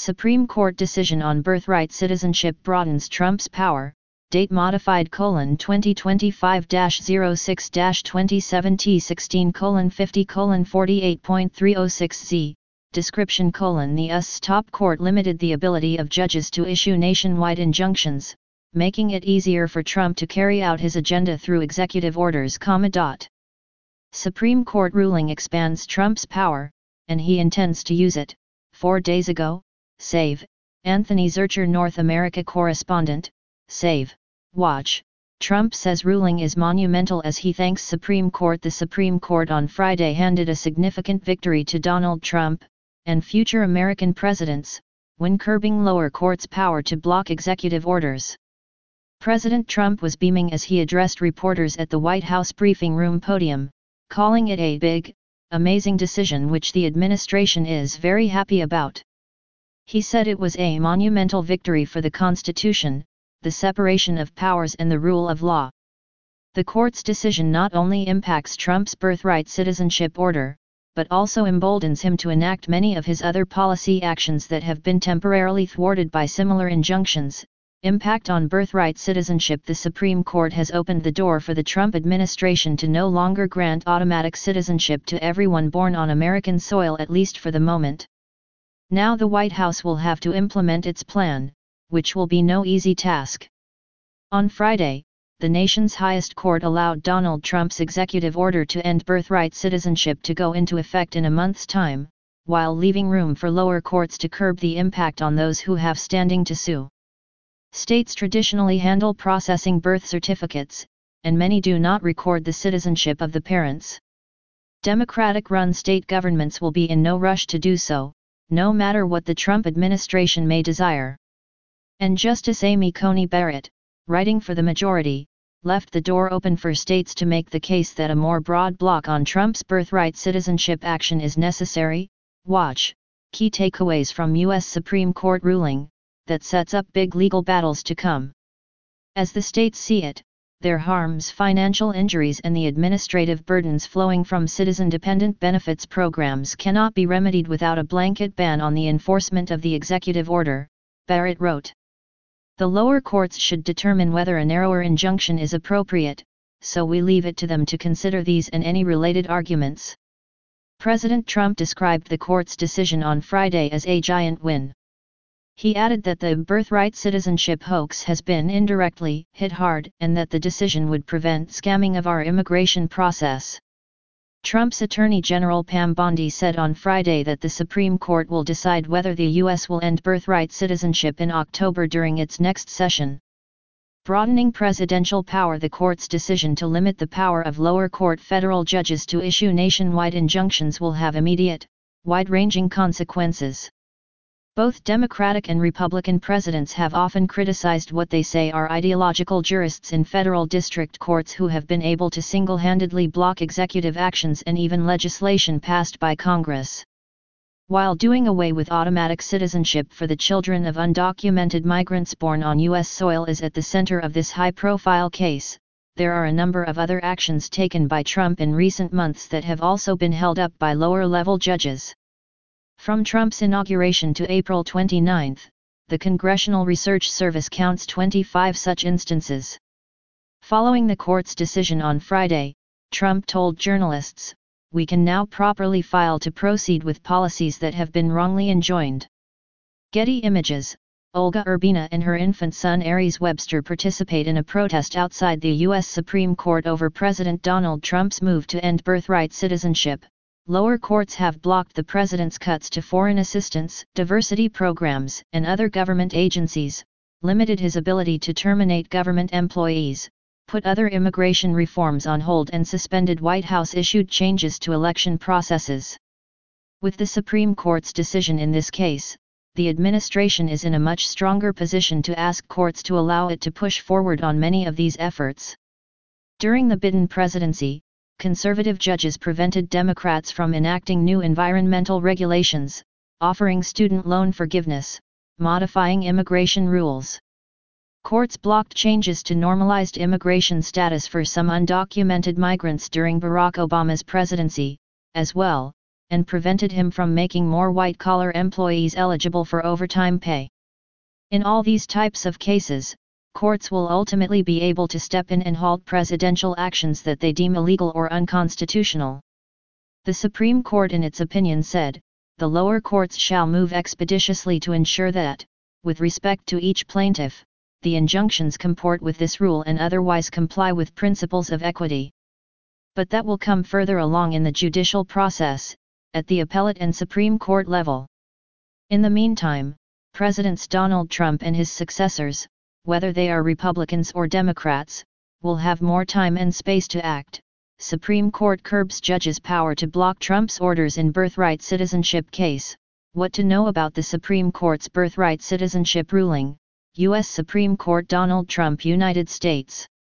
Supreme Court decision on birthright citizenship broadens Trump's power, date modified: 2025-06-27 T16:50:48.306Z, description: the US top court limited the ability of judges to issue nationwide injunctions, making it easier for Trump to carry out his agenda through executive orders, Supreme Court ruling expands Trump's power, and he intends to use it. 4 days ago, SAVE, Anthony Zurcher, North America correspondent, SAVE, Watch. Trump says ruling is monumental as he thanks Supreme Court. The Supreme Court on Friday handed a significant victory to Donald Trump, and future American presidents, when curbing lower courts' power to block executive orders. President Trump was beaming as he addressed reporters at the White House briefing room podium, calling it a big, amazing decision which the administration is very happy about. He said it was a monumental victory for the Constitution, the separation of powers and the rule of law. The court's decision not only impacts Trump's birthright citizenship order, but also emboldens him to enact many of his other policy actions that have been temporarily thwarted by similar injunctions. Impact on birthright citizenship: the Supreme Court has opened the door for the Trump administration to no longer grant automatic citizenship to everyone born on American soil, at least for the moment. Now the White House will have to implement its plan, which will be no easy task. On Friday, the nation's highest court allowed Donald Trump's executive order to end birthright citizenship to go into effect in a month's time, while leaving room for lower courts to curb the impact on those who have standing to sue. States traditionally handle processing birth certificates, and many do not record the citizenship of the parents. Democratic-run state governments will be in no rush to do so, no matter what the Trump administration may desire. And Justice Amy Coney Barrett, writing for the majority, left the door open for states to make the case that a more broad block on Trump's birthright citizenship action is necessary. Watch. Key takeaways from U.S. Supreme Court ruling that sets up big legal battles to come. As the states see it, their harms, financial injuries and the administrative burdens flowing from citizen-dependent benefits programs cannot be remedied without a blanket ban on the enforcement of the executive order, Barrett wrote. The lower courts should determine whether a narrower injunction is appropriate, so we leave it to them to consider these and any related arguments. President Trump described the court's decision on Friday as a giant win. He added that the birthright citizenship hoax has been indirectly hit hard and that the decision would prevent scamming of our immigration process. Trump's Attorney General Pam Bondi said on Friday that the Supreme Court will decide whether the U.S. will end birthright citizenship in October during its next session. Broadening presidential power: the court's decision to limit the power of lower court federal judges to issue nationwide injunctions will have immediate, wide-ranging consequences. Both Democratic and Republican presidents have often criticized what they say are ideological jurists in federal district courts who have been able to single-handedly block executive actions and even legislation passed by Congress. While doing away with automatic citizenship for the children of undocumented migrants born on U.S. soil is at the center of this high-profile case, there are a number of other actions taken by Trump in recent months that have also been held up by lower-level judges. From Trump's inauguration to April 29, the Congressional Research Service counts 25 such instances. Following the court's decision on Friday, Trump told journalists, "We can now properly file to proceed with policies that have been wrongly enjoined." Getty Images: Olga Urbina and her infant son Aries Webster participate in a protest outside the U.S. Supreme Court over President Donald Trump's move to end birthright citizenship. Lower courts have blocked the president's cuts to foreign assistance, diversity programs, and other government agencies, limited his ability to terminate government employees, put other immigration reforms on hold and suspended White House-issued changes to election processes. With the Supreme Court's decision in this case, the administration is in a much stronger position to ask courts to allow it to push forward on many of these efforts. During the Biden presidency, conservative judges prevented Democrats from enacting new environmental regulations, offering student loan forgiveness, modifying immigration rules. Courts blocked changes to normalized immigration status for some undocumented migrants during Barack Obama's presidency, as well, and prevented him from making more white-collar employees eligible for overtime pay. In all these types of cases, courts will ultimately be able to step in and halt presidential actions that they deem illegal or unconstitutional. The Supreme Court in its opinion said, the lower courts shall move expeditiously to ensure that, with respect to each plaintiff, the injunctions comport with this rule and otherwise comply with principles of equity. But that will come further along in the judicial process, at the appellate and Supreme Court level. In the meantime, Presidents Donald Trump and his successors, whether they are Republicans or Democrats, will have more time and space to act. Supreme Court curbs judges' power to block Trump's orders in birthright citizenship case. What to know about the Supreme Court's birthright citizenship ruling? U.S. Supreme Court, Donald Trump, United States.